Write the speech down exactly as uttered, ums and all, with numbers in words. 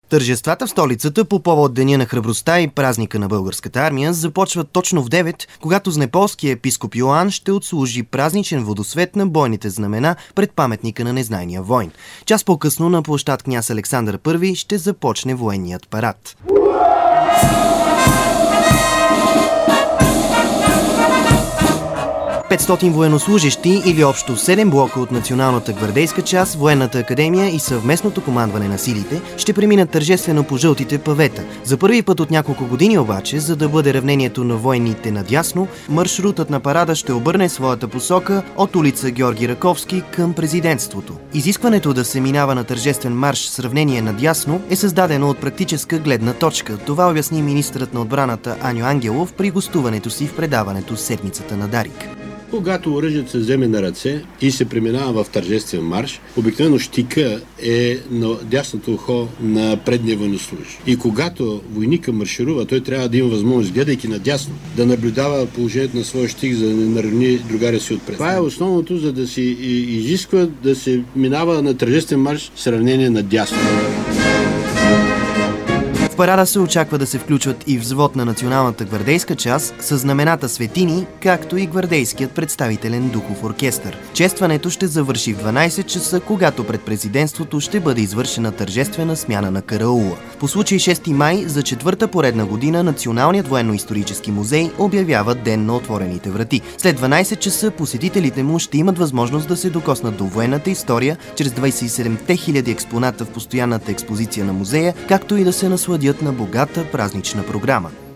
Тържествата в столицата по повод Деня на храбростта и празника на българската армия започват точно в девет, когато знеполския епископ Йоан ще отслужи празничен водосвет на бойните знамена пред паметника на незнайния войн. Час по-късно на площад Княз Александър Първи ще започне военният парад. петстотин военнослужещи или общо седем блока от Националната гвардейска част, Военната академия и съвместното командване на силите ще преминат тържествено по жълтите павета. За първи път от няколко години обаче, за да бъде равнението на военните надясно, маршрутът на парада ще обърне своята посока от улица Георги Раковски към президентството. Изискването да се минава на тържествен марш с равнение надясно е създадено от практическа гледна точка. Това обясни министърът на отбраната Аню Ангелов при гостуването си в предаването Седмицата на Дарик. Когато оръжието се вземе на ръце и се преминава в тържествен марш, обикновено щика е на дясното ухо на предния военнослужещ. И когато войника марширува, той трябва да има възможност, гледайки надясно, да наблюдава положението на своя щик, за да не наравни другаря си отпред. Това е основното, за да се изисква да се минава на тържествен марш с равнение надясно. В парада се очаква да се включват и взвод на Националната гвардейска част с знамената светини, както и гвардейският представителен духов оркестър. Честването ще завърши в дванайсет часа, когато пред президентството ще бъде извършена тържествена смяна на караула. По случай шести май за четвърта поредна година Националният военно-исторически музей обявява Ден на отворените врати. След дванайсет часа посетителите му ще имат възможност да се докоснат до военната история чрез двайсет и седемте хиляди експоната в постоянната експозиция на музея, както и да се насладят на богата празнична програма.